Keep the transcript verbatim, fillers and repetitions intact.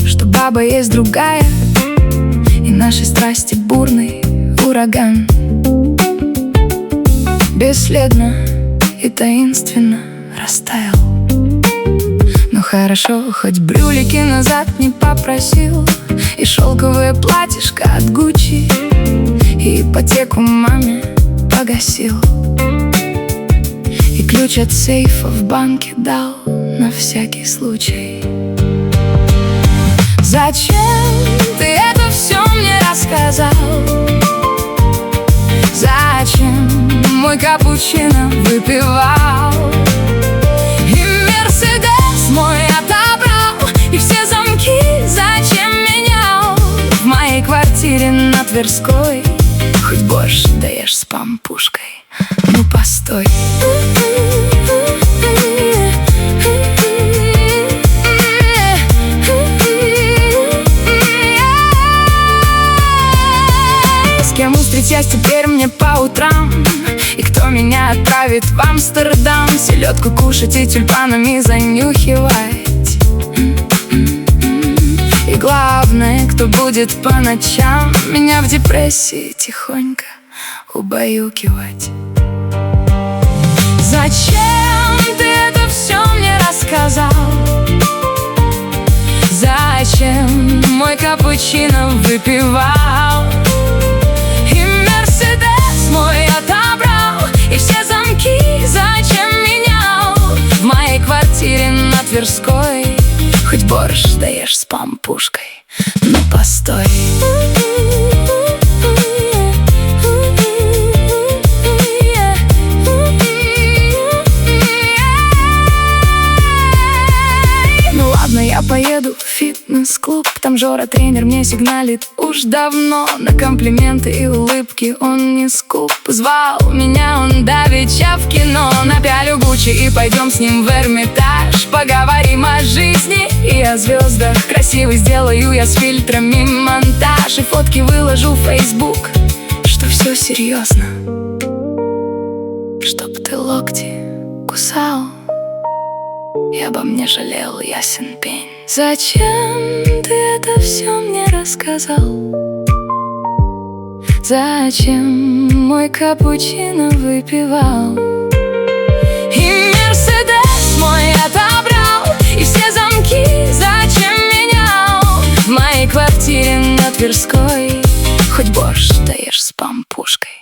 что баба есть другая, и нашей страсти бурный ураган. Бесследно и таинственно растаял. Ну хорошо, хоть брюлики назад не попросил, и шелковое платьишко от Гуччи, и ипотеку маме погасил, и ключ от сейфа в банке дал на всякий случай. Зачем ты это все мне рассказал? Зачем мой капучино выпивал? И Мерседес мой отобрал, и все замки зачем менял? В моей квартире на Тверской хоть борщ даешь с пампушкой. Ну постой. С кем встретясь теперь мне по утрам? И кто меня отправит в Амстердам? Селедку кушать и тюльпанами занюхивать. И главное, кто будет по ночам меня в депрессии тихонько убаюкивать. Зачем ты это все мне рассказал? Зачем мой капучино выпивал? И Мерседес мой отобрал, и все замки зачем менял? В моей квартире на Тверской хоть борщ даешь с пампушкой. Ну постой. Ну ладно, я поеду в фитнес-клуб, там Жора тренер мне сигналит уж давно. На комплименты и улыбки он не скуп. Звал меня он давеча в кино. Напялю Гуччи и пойдем с ним в Эрмитаж. Поговорим о жизни и о звездах. Красивый сделаю я с фильтрами монтаж, и фотки выложу в Facebook, что все серьезно, чтоб ты локти кусал и обо мне жалел, ясен пень. Зачем ты это все мне рассказал? Зачем мой капучино выпивал? И Мерседес мой отобрал, и все замки зачем менял? В моей квартире на Тверской хоть борщ даешь с пампушкой.